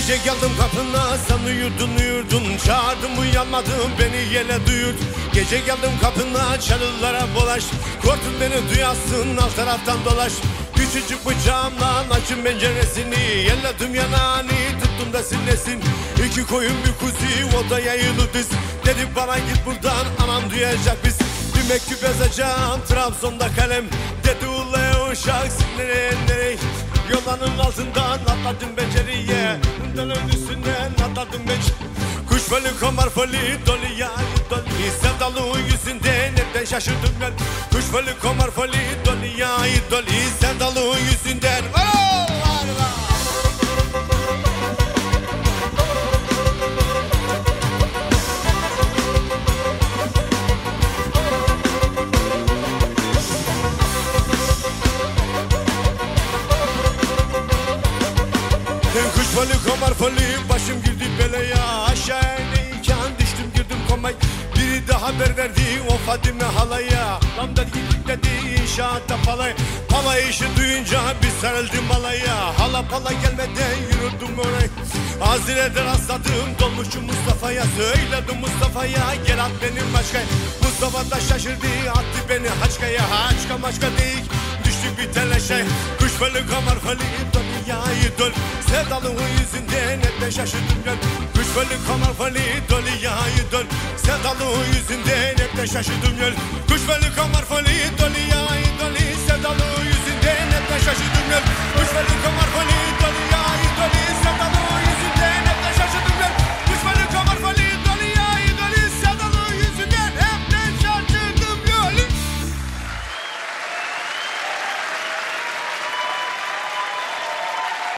Gece geldim kapına, sen uyurdun çağırdım uyanmadın, beni yele duyurt. Gece geldim kapına, çalılara bulaş, korktun beni duyasın, alt taraftan dolaş. Küçücük bıçağımla açın penceresini, yelledim yanağını, tuttum da sinnesin. İki koyun bir kuzu, o da yayılı diz. Dedim bana git buradan, anam duyacak biz. Bir mektup yazacağım, Trabzon'da kalem. Dedi ula uşak, nereye? Yolların altından atladım beceriye, dalın üstünden atladım kuş fali komar fali doli ya doli, sevdalığın yüzünden hepten şaşırdım ben. Kuş fali komar fali doli ya doli, sevdalığın yüzünden. Kuş fali komar fali, başım girdi belaya, aşağı ineyken düştüm girdim komay. Biri de haber verdi o Fadime halaya, lan dedi gittik dedi inşaatta palay. Palay işi duyunca bir sarıldım balaya, hala pala gelmeden yürüdüm oraya. Hazine'de rastladım dolmuşum Mustafa'ya, söyledim Mustafa'ya gel at benim başkaya. Mustafa da şaşırdı, attı beni haçkaya, haçka maçka değil düştük bir telaşa. Kuş fali komar fali doli ya dol, sevdalığın yüzünden hep de şaşırdım ben. Kuş fali komar fali doli ya dol, sevdalığın yüzünden hep de şaşırdım ben. Kuş fali komar fali doli ya doli, sevdalığın yüzünden hep de şaşırdım ben. Kuş fali